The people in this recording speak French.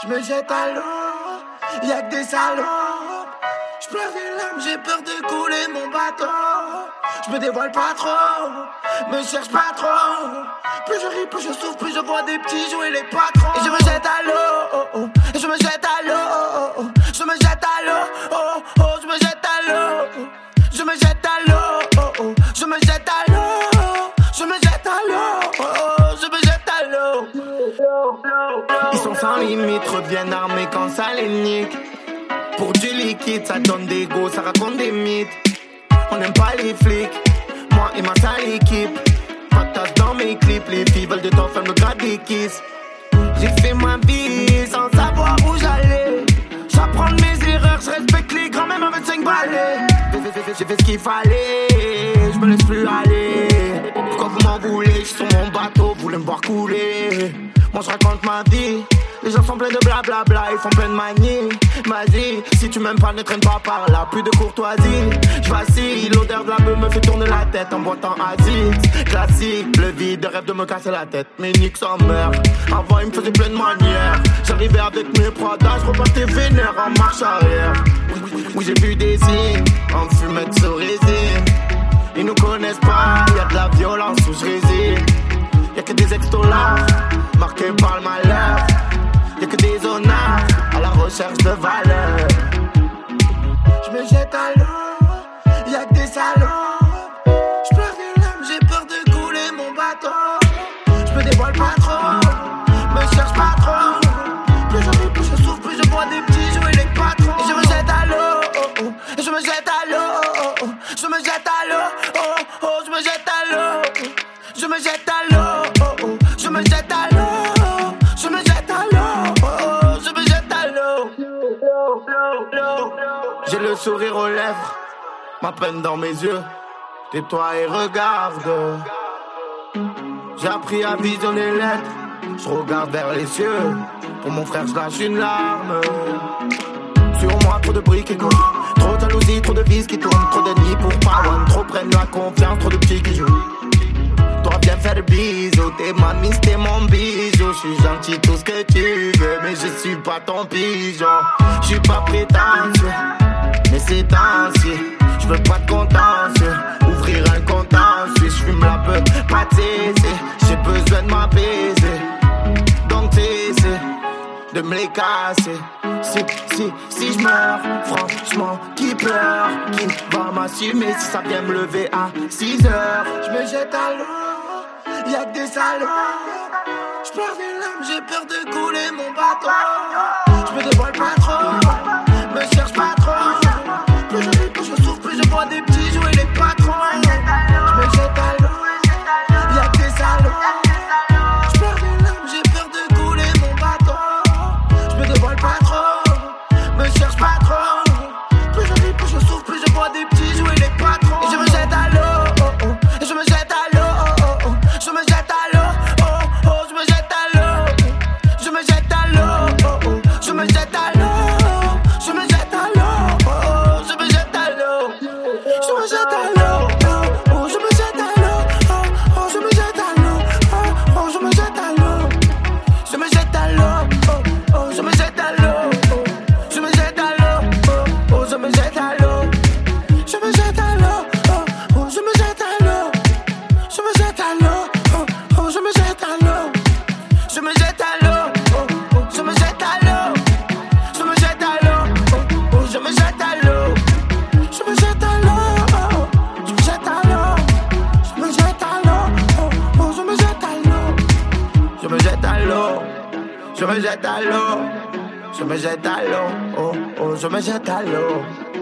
Je me jette à l'eau, y'a que des salauds. Je pleure des larmes, j'ai peur de couler mon bateau. Je me dévoile pas trop, me cherche pas trop. Plus je ris, plus je souffre, plus je vois des petits jouer les patrons. Et je me jette à l'eau, oh, oh. Et je me jette à l'eau, oh, oh. Je me jette à l'eau, oh, oh. Je me jette à l'eau, je me jette à l'eau, oh, oh. Je me jette à l'eau, je me jette à l'eau, oh, oh. Je me jette à l'eau. Ils sont sans limite, reviennent armés quand ça les nique. Pour du liquide, ça donne des go, ça raconte des mythes. On n'aime pas les flics, moi et ma sale équipe. Pas de tasse dans mes clips, les filles veulent de ton femme, me grattent des kisses. J'ai fait ma vie sans savoir où j'allais. J'apprends de mes erreurs, je respecte les grands même avec 5 balais. J'ai fait ce qu'il fallait, je me laisse plus aller. Pourquoi vous m'en voulez, je suis sur mon bateau, vous voulez me voir couler. Moi je raconte ma vie, les gens sont pleins de blablabla, ils font plein de manies. Vas-y, si tu m'aimes pas, ne traîne pas par là, plus de courtoisie. Je vacille, l'odeur de la beuh me fait tourner la tête en boitant Aziz. Classique, le vide, rêve de me casser la tête, mais nique sa mère. Avant il me faisait plein de manières, j'arrivais avec mes Prada, je repartais vénère en marche arrière. Oui j'ai vu des signes, en fumette sur résine. Ils nous connaissent pas, y'a de la violence où je réside. Y'a que des ex-dollars, marqués par le malheur. Y'a que des honneurs, à la recherche de valeur. Je me jette à l'eau, y'a que des salauds. Je pleure des larmes, j'ai peur de couler mon bateau. Je me dévoile pas trop, me cherche pas trop. Plus je ris, plus je souffre, plus je vois des petits jouer les patrons. Et je me jette à l'eau, oh, oh. Et je me jette à l'eau, oh, oh. Je me jette à l'eau, oh, oh. Je me jette à l'eau, je me jette à l'eau, oh, oh. Je me jette à l'eau, je me jette à l'eau, oh, oh. Je me jette à l'eau. J'ai le sourire aux lèvres, ma peine dans mes yeux. Tais-toi et regarde. J'ai appris à visionner les lettres, je regarde vers les cieux. Pour mon frère je lâche une larme. Sur moi trop de briques et clous, trop de jalousie, trop de vis qui tournent, trop d'ennemis pour pas one, trop prennent la confiance, trop de petits qui jouent. Toi viens faire des bisous, t'es ma miss, t'es mon bijou. J'suis gentil, tout ce que tu veux, mais je suis pas ton pigeon. J'suis pas prétentieux, mais c'est ainsi. J'veux pas de contentieux, ouvrir un contentieux. J'fume la peur, pas de cesser, j'ai besoin de m'apaiser. Donc t'essaies de me les casser. Si j'meurs, franchement, qui pleure, qui va m'assumer si ça vient me lever à 6 heures. J'me jette à l'eau, y'a que des salauds. J'pleure des larmes, j'ai peur de couler mon bateau. J'me dévoile pas trop, me cherche pas trop. Plus je ris, plus je souffre, plus je vois des petits jouer les patrons. J'me jette à l'eau, y'a que des salauds. J'pleure des larmes, j'ai peur de couler mon bateau. J'me dévoile pas trop, me cherche pas trop. Plus je ris, plus je souffre, plus je vois des petits jouer les patrons. Et je me jette à l'eau, oh, oh. Et je me jette à l'eau, oh, oh. Je me jette à l'eau, oh, oh. Je me jette à l'eau, je me jette à l'eau, oh, oh. Je me jette à l'eau, je me jette à l'eau, oh, oh. Je me jette à l'eau, je me jette à l'eau, oh, oh. Je me jette à l'eau, oh, oh. Je me jette à l'eau, oh, oh. Je me jette à l'eau, je me jette à l'eau, oh, oh. Je me jette à l'eau, oh. Je me jette à l'eau, oh, oh. Je me jette à l'eau, je me jette à l'eau, oh, oh. Je me jette à l'eau, je me jette à l'eau, oh, oh. Je me jette à l'eau, je me jette à l'eau, oh, oh. Je me jette à l'eau, je me jette à l'eau, oh, oh. Je me jette à l'eau, je me jette à l'eau, oh, oh. Je me jette à l'eau, je me jette à l'eau, oh, oh. Je me jette à l'eau, je me jette à l'eau, je me jette à l'eau, je me jette à l'eau, oh, oh. Je me jette à l'eau.